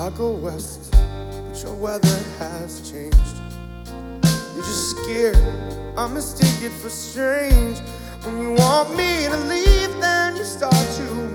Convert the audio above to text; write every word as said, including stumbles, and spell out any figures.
I'll go west, but your weather has changed. You're just scared, I mistake it for strange. When you want me to leave, then you start to